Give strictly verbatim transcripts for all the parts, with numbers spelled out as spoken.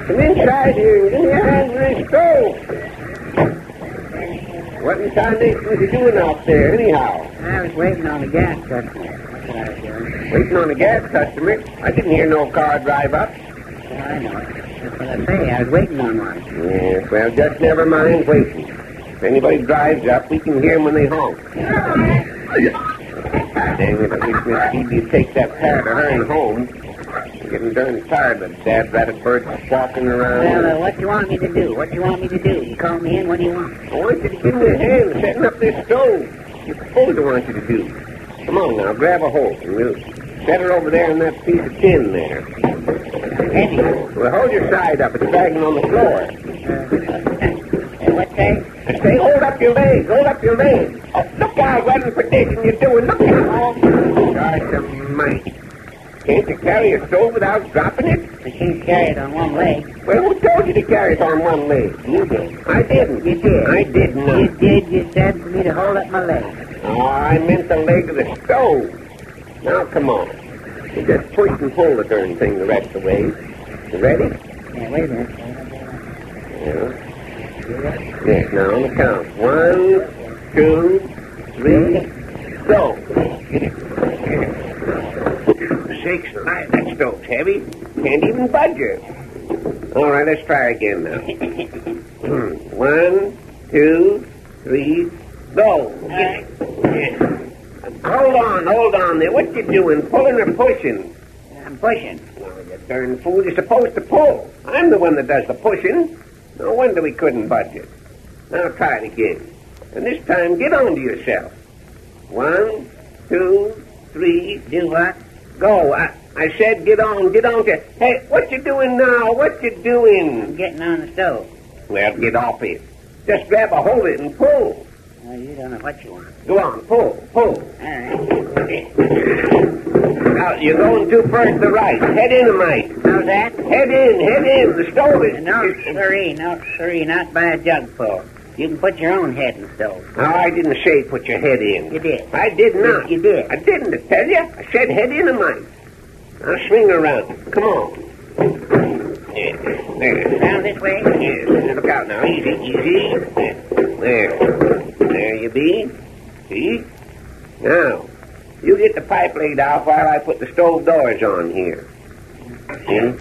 Come inside here and give me a hand with this stove. What in tarnation was you doing out there, anyhow? I was waiting on the gas customer. That's what I was doing. Waiting on a gas customer? I didn't hear no car drive up. Well, I know it. That's what I say. I was waiting on one. Yes, well, just never mind waiting. If anybody drives up, we can hear them when they honk. Dang it, I wish Miss Phoebe would take that pair to hurry home. I'm getting darn tired of Dad Rabbit birds walking around. Well, uh, what do you want me to do? What do you want me to do? You call me in, what do you want? I want you to give me a hand setting up this stove. You suppose I want you to do. Come on now, grab a hold, and we'll set her over there on that piece of tin there. Heavy. Well, hold your side up. It's dragging on the floor. Uh, what say? I say, hold up your legs. Hold up your legs. Oh, look out, what in perdition you're doing. Look out. Gosh almighty. Can't you carry a stove without dropping it? I can't carry it on one leg. Well, who told you to carry it on one leg? You did. I didn't. You did. I did not. You did. You said for me to hold up my leg. Oh, I meant the leg of the stove. Now, come on. You just push and pull the darn thing the rest of the way. You ready? Yeah, wait a minute. Yeah. Yes, now on the count. One, two, three, go. Sakes alive, that stove's heavy. Can't even budge her. All right, let's try again now. One, two, three, go. Right. Yeah. Hold on, hold on there. What you doing, pulling or pushing? I'm pushing. Oh, you darn fool, you're supposed to pull. I'm the one that does the pushing. No wonder we couldn't budge it. Now try it again. And this time, get on to yourself. One, two, three. Do what? Go. I, I said get on, get on to... Hey, what you doing now? What you doing? I'm getting on the stove. Well, get off it. Just grab a hold of it and pull. Well, you don't know what you want. Go on, pull, pull. All right. Now, you're going too far to the right. Head in a mite. How's that? Head in, head in. The stove is... No, sirree, no, sirree, not by a jugful. You can put your own head in the stove. No, I didn't say put your head in. You did. I did not. You did. I didn't, I tell you. I said head in a mite. Now swing around. Come on. Yeah, there. Down this way? Yes. Look out now. Easy, easy. There. There you be. See? Now, you get the pipe laid out while I put the stove doors on here. See?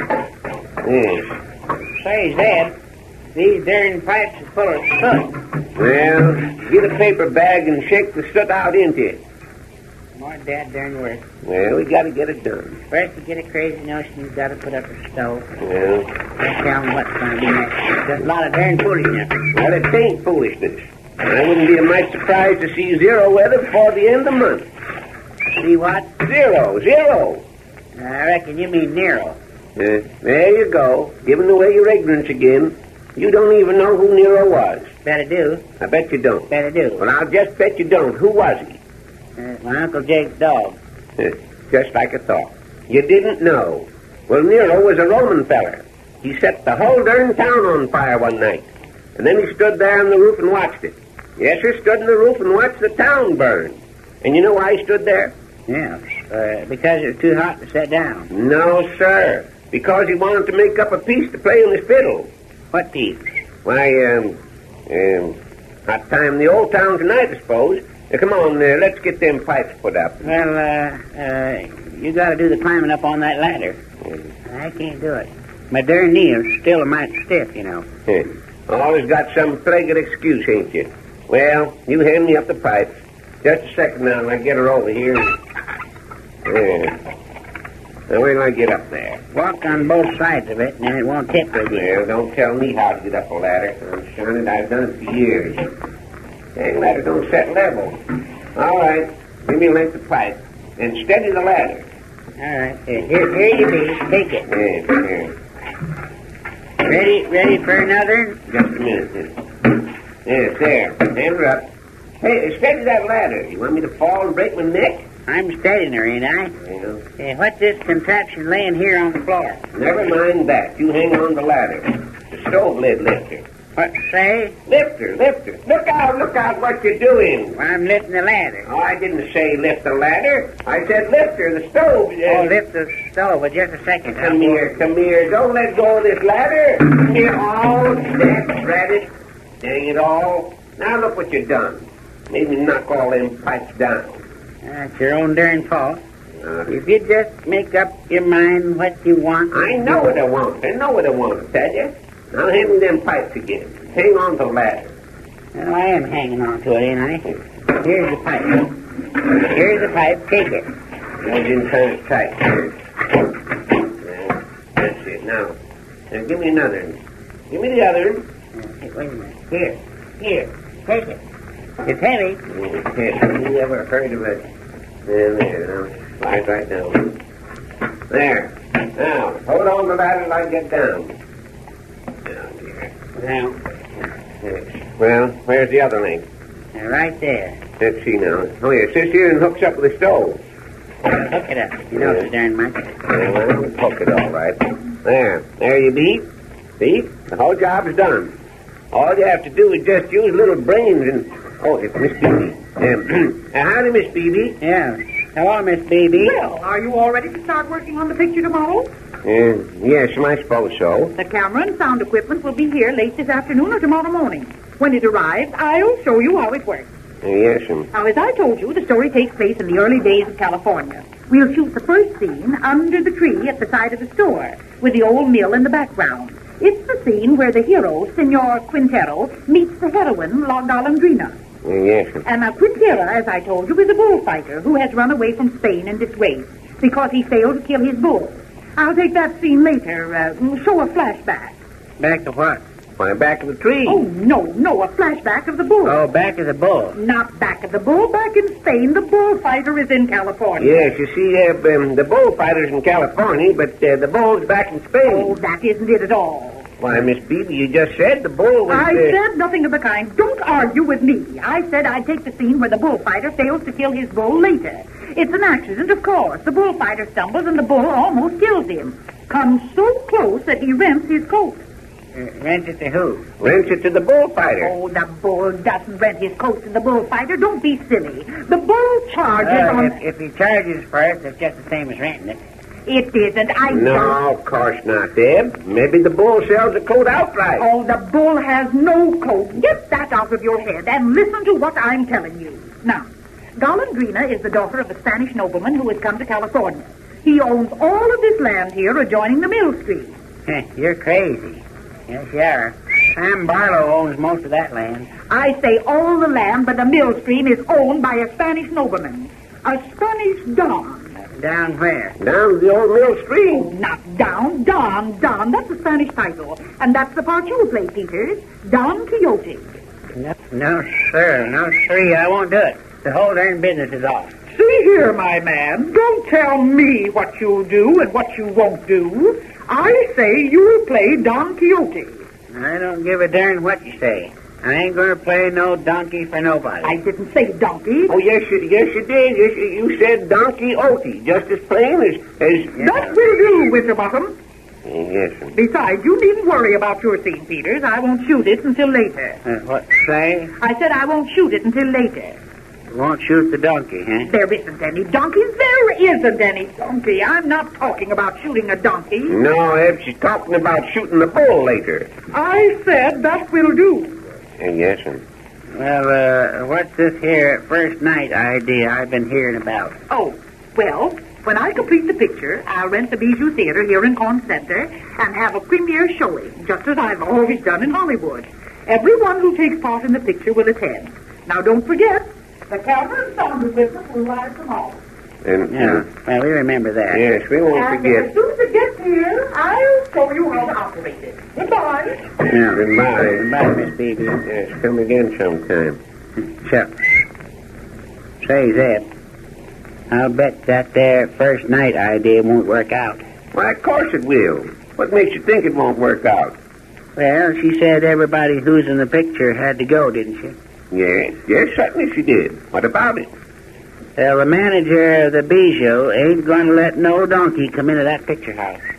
Yes. Say, Zeb, these darn pipes are full of soot. Well, get a paper bag and shake the soot out into it. More dad darn work. Well, we got to get it done. First, you get a crazy notion you've got to put up a stove. Well, Don't tell me what's going to be next. Just a lot of darn foolishness. well, it ain't foolishness. I wouldn't be a mite surprised to see zero weather before the end of the month. See what? Zero, zero. I reckon you mean Nero. Uh, there you go, giving away your ignorance again. You don't even know who Nero was. Bet I do. I bet you don't. Bet I do. Well, I'll just bet you don't. Who was he? Uh, my Uncle Jake's dog. Uh, just like I thought. You didn't know. Well, Nero was a Roman feller. He set the whole darn town on fire one night. And then he stood there on the roof and watched it. Yes, sir, stood on the roof and watched the town burn. And you know why he stood there? Yeah, uh, because it was too hot to sit down. No, sir. Because he wanted to make up a piece to play on his fiddle. What piece? Why, um, um, hot time in the old town tonight, I suppose. Uh, come on, uh, let's get them pipes put up. Well, uh, uh, you got to do the climbing up on that ladder. Mm. I can't do it. My darn knee is still a mite stiff, you know. Huh. Always got some plagued excuse, ain't you? Well, you hand me up the pipes. Just a second now, and I get her over here. There. Now, where do I get up there? Walk on both sides of it, and then it won't tip with you. Well, don't tell me how to get up a ladder. I'm sure that I've done it for years. Dang ladder don't set level. All right, give me a length of pipe, and steady the ladder. All right, here, here, here you be. Take it. Yes, here. Ready, ready for another? Just a minute. Yes, there. Hand her up. Hey, steady that ladder. You want me to fall and break my neck? I'm steadying her, ain't I? Well, Hey, what's this contraption laying here on the floor? never mind that. You hang on the ladder. The stove lid lifter. What say? Lift her, lift her. Look out, look out what you're doing. Well, I'm lifting the ladder. Oh, I didn't say lift the ladder. I said lift her, the stove. Uh, Oh, lift the stove. But just a second. Come here, come here. Don't let go of this ladder. Come here. Oh, that's right. Dang it all. Now look what you've done. Made me knock all them pipes down. That's your own darn fault. Uh, If you just make up your mind what you want. I know what I want. I know what I want to tell you. Now hand me them pipes again. Hang on to the ladder. Well, I am hanging on to it, ain't I? Here's the pipe. Here's the pipe. Take it. Hold in kind of tight. Yeah, that's it. Now, now give me another one. Give me the other one. Hey, wait a minute. Here. Here. Take it. It's heavy. Yeah, you ever heard of it? There, there. Now, slide right down. There. Now, hold on to the ladder till I get down. Down here. Now, Yes. Well, where's the other link? now right there. Let's see now. Oh, yeah, it sits here and hooks up with the stove. Hook it up. You know so darn much. Yeah, well, hook it all right. There. There you be. See? The whole job's done. All you have to do is just use little brains and... Oh, it's Miss Beebe. Um, uh, howdy, Miss Beebe. Yeah. Hello, Miss Beebe. Well, are you all ready to start working on the picture tomorrow? Uh, yes, I suppose so. The camera and sound equipment will be here late this afternoon or tomorrow morning. When it arrives, I'll show you how it works. Uh, yes, um, Now, as I told you, the story takes place in the early days of California. We'll shoot the first scene under the tree at the side of the store, with the old mill in the background. It's the scene where the hero, Senor Quintero, meets the heroine, La Golondrina. uh, yes, um, And now, Quintero, as I told you, is a bullfighter who has run away from Spain in disgrace because he failed to kill his bull. I'll take that scene later. Uh, show a flashback. Back to what? why, back of the tree. Oh, no, no, a flashback of the bull. Oh, back to the bull. Not back of the bull, back in Spain. The bullfighter is in California. Yes, you see, uh, um, the bullfighter's in California, but uh, the bull's back in Spain. Oh, that isn't it at all. Why, Miss Beebe, you just said the bull was... I uh, said nothing of the kind. Don't argue with me. I said I'd take the scene where the bullfighter fails to kill his bull later. It's an accident, of course. The bullfighter stumbles and the bull almost kills him. Comes so close that he rents his coat. Uh, rent it to who? Rents it to the bullfighter. Oh, the bull doesn't rent his coat to the bullfighter. Don't be silly. The bull charges Well, on... if, if he charges for it, it's just the same as renting it. It isn't. I No, don't... of course not, Deb. Maybe the bull sells the coat outright. Oh, the bull has no coat. Get that out of your head and listen to what I'm telling you. Now, Golondrina is the daughter of a Spanish nobleman who has come to California. He owns all of this land here adjoining the mill stream. You're crazy. Yes, you are. Sam Barlow owns most of that land. I say all the land by the mill stream is owned by a Spanish nobleman. A Spanish Don. Down where? Down the old mill Oh, stream. not Don. Don. Don. That's a Spanish title. And that's the part you'll play, Peters. Don Quixote. No, no, sir. No, sir. I won't do it. The whole darn business is off. See here, my man. Don't tell me what you'll do and what you won't do. I say you'll play Don Quixote. I don't give a darn what you say. I ain't going to play no donkey for nobody. I didn't say donkey. Oh, yes, you, yes, you did. Yes, you, you said Don Quixote, just as plain as... as That will do, Winterbottom. Yes, sir. Besides, you needn't worry about your scene, Peters. I won't shoot it until later. Uh, what, say? I said I won't shoot it until later. Won't shoot the donkey, huh? There isn't any donkey. There isn't any donkey. I'm not talking about shooting a donkey. No, Eb, she's talking about shooting the bull later. I said that will do. Uh, yes, sir. Well, uh, what's this here first night idea I've been hearing about? Oh, well, when I complete the picture, I'll rent the Bijou Theater here in Corn Center and have a premiere showing, just as I've always done in Hollywood. Everyone who takes part in the picture will attend. Now, don't forget, the camera and sound equipment will arrive tomorrow. And, Yeah, uh, well, we remember that. yes, we won't And forget. as soon as it gets here, I'll show you how to operate it. Goodbye. Yeah. Goodbye. Goodbye, Miss Beebe. Yes, come again sometime. Shucks. Say, Zeb, I'll bet that there first night idea won't work out. Why, of course it will. What makes you think it won't work out? Well, she said everybody who's in the picture had to go, didn't she? Yes, yes, certainly she did. What about it? Well, the manager of the Bijou ain't going to let no donkey come into that picture house.